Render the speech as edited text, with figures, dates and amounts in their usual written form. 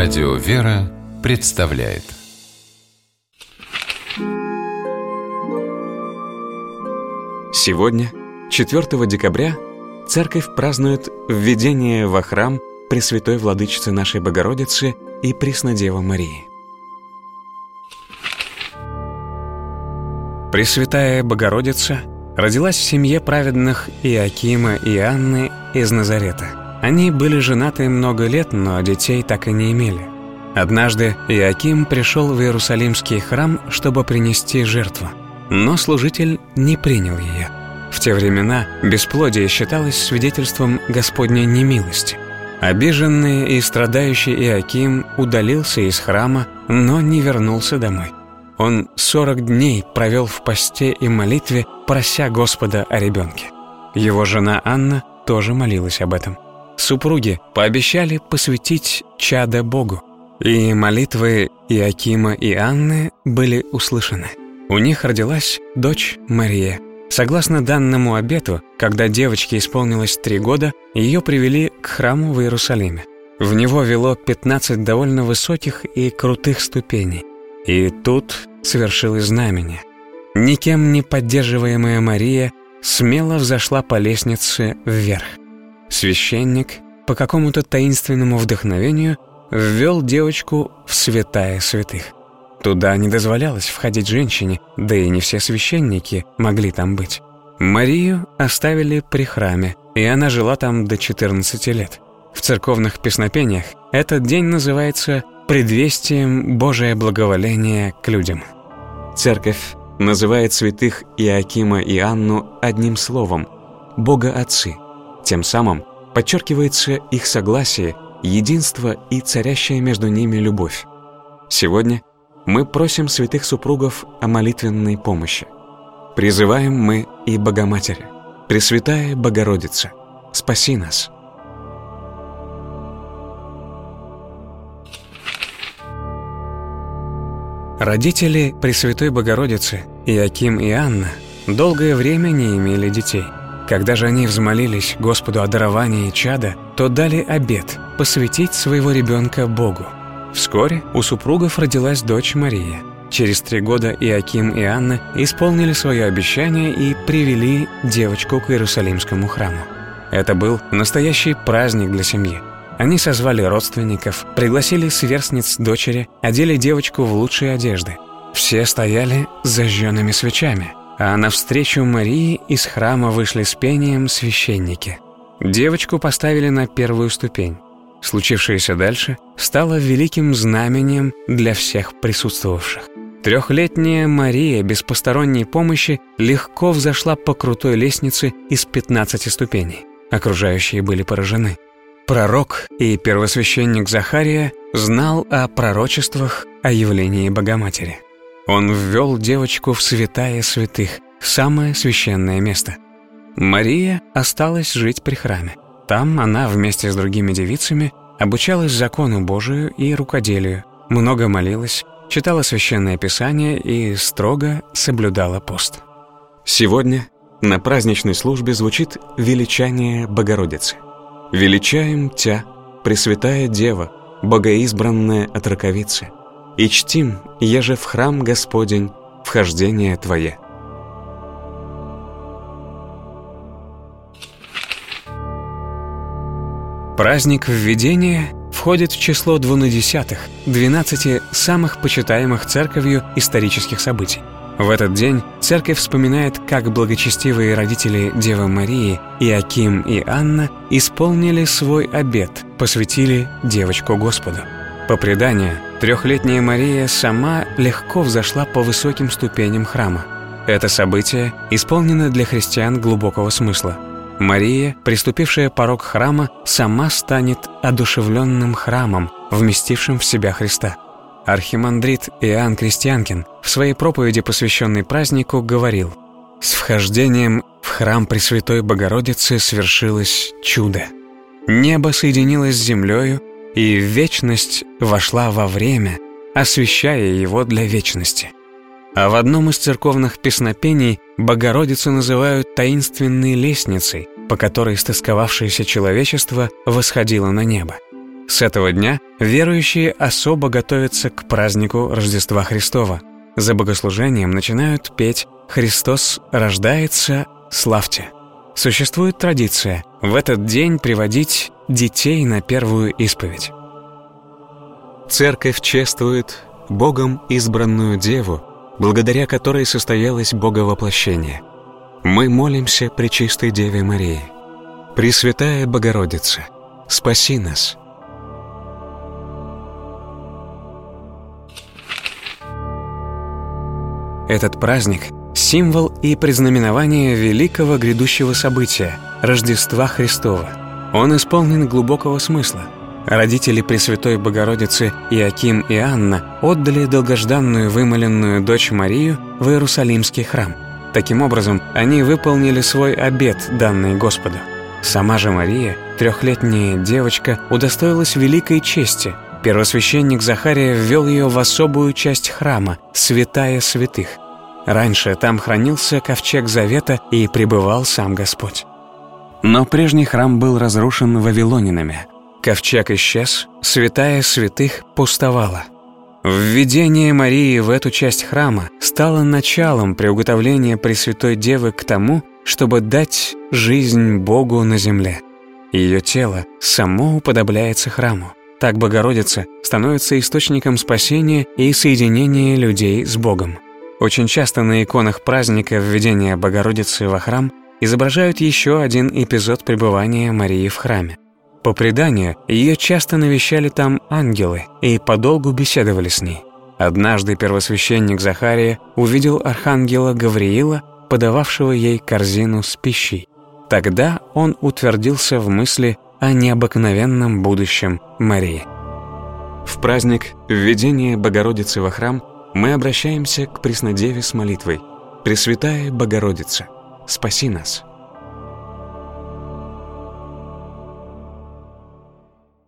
Радио «Вера» представляет. Сегодня, 4 декабря, Церковь празднует введение во храм Пресвятой Владычицы нашей Богородицы и Преснодевы Марии. Пресвятая Богородица родилась в семье праведных Иоакима и Анны из Назарета. Они были женаты много лет, но детей так и не имели. Однажды Иоаким пришел в Иерусалимский храм, чтобы принести жертву, но служитель не принял ее. В те времена бесплодие считалось свидетельством Господней немилости. Обиженный и страдающий Иоаким удалился из храма, но не вернулся домой. Он 40 дней провел в посте и молитве, прося Господа о ребенке. Его жена Анна тоже молилась об этом. Супруги пообещали посвятить чадо Богу, и молитвы Иоакима и Анны были услышаны. У них родилась дочь Мария. Согласно данному обету, когда девочке исполнилось 3 года, ее привели к храму в Иерусалиме. В него вело 15 довольно высоких и крутых ступеней. И тут свершилось знамение. Никем не поддерживаемая Мария смело взошла по лестнице вверх. Священник по какому-то таинственному вдохновению ввел девочку в святая святых. Туда не дозволялось входить женщине, да и не все священники могли там быть. Марию оставили при храме, и она жила там до 14 лет. В церковных песнопениях этот день называется предвестием Божия благоволения к людям. Церковь называет святых Иоакима и Анну одним словом – Бога-Отцы. Тем самым подчеркивается их согласие, единство и царящая между ними любовь. Сегодня мы просим святых супругов о молитвенной помощи. Призываем мы и Богоматерь, Пресвятая Богородица, спаси нас. Родители Пресвятой Богородицы, Иоаким и Анна, долгое время не имели детей. Когда же они взмолились Господу о даровании чада, то дали обет посвятить своего ребенка Богу. Вскоре у супругов родилась дочь Мария. Через 3 года Иоаким и Анна исполнили свое обещание и привели девочку к Иерусалимскому храму. Это был настоящий праздник для семьи. Они созвали родственников, пригласили сверстниц дочери, одели девочку в лучшие одежды. Все стояли с зажженными свечами, а навстречу Марии из храма вышли с пением священники. Девочку поставили на первую ступень. Случившееся дальше стало великим знамением для всех присутствовавших. 3-летняя Мария без посторонней помощи легко взошла по крутой лестнице из 15 ступеней. Окружающие были поражены. Пророк и первосвященник Захария знал о пророчествах о явлении Богоматери. Он ввел девочку в святая святых, самое священное место. Мария осталась жить при храме. Там она вместе с другими девицами обучалась закону Божию и рукоделию, много молилась, читала священное писание и строго соблюдала пост. Сегодня на праздничной службе звучит величание Богородицы. «Величаем Тя, Пресвятая Дева, Богоизбранная от раковицы, и чтим, еже в храм Господень, вхождение Твое». Праздник Введения входит в число 12 самых почитаемых церковью исторических событий. В этот день церковь вспоминает, как благочестивые родители Девы Марии Иоаким и Анна исполнили свой обет, посвятили девочку Господу. По преданию, 3-летняя Мария сама легко взошла по высоким ступеням храма. Это событие исполнено для христиан глубокого смысла. Мария, приступившая порог храма, сама станет одушевленным храмом, вместившим в себя Христа. Архимандрит Иоанн Крестьянкин в своей проповеди, посвященной празднику, говорил: «С вхождением в храм Пресвятой Богородицы свершилось чудо. Небо соединилось с землею, и вечность вошла во время, освящая его для вечности». А в одном из церковных песнопений Богородицу называют таинственной лестницей, по которой стосковавшееся человечество восходило на небо. С этого дня верующие особо готовятся к празднику Рождества Христова. За богослужением начинают петь «Христос рождается, славьте». Существует традиция в этот день приводить детей на первую исповедь. Церковь чествует Богом избранную Деву, благодаря которой состоялось Боговоплощение. Мы молимся Пречистой Деве Марии. Пресвятая Богородица, спаси нас. Этот праздник – символ и предзнаменование великого грядущего события – Рождества Христова. Он исполнен глубокого смысла. Родители Пресвятой Богородицы Иоаким и Анна отдали долгожданную вымоленную дочь Марию в Иерусалимский храм. Таким образом, они выполнили свой обет, данный Господу. Сама же Мария, 3-летняя девочка, удостоилась великой чести. Первосвященник Захария ввел ее в особую часть храма, святая святых. Раньше там хранился ковчег завета и пребывал сам Господь. Но прежний храм был разрушен вавилонянами. Ковчег исчез, святая святых пустовала. Введение Марии в эту часть храма стало началом приуготовления Пресвятой Девы к тому, чтобы дать жизнь Богу на земле. Ее тело само уподобляется храму. Так Богородица становится источником спасения и соединения людей с Богом. Очень часто на иконах праздника введения Богородицы во храм изображают еще один эпизод пребывания Марии в храме. По преданию, ее часто навещали там ангелы и подолгу беседовали с ней. Однажды первосвященник Захария увидел архангела Гавриила, подававшего ей корзину с пищей. Тогда он утвердился в мысли о необыкновенном будущем Марии. В праздник введения Богородицы во храм мы обращаемся к Преснодеве с молитвой: «Пресвятая Богородица, спаси нас».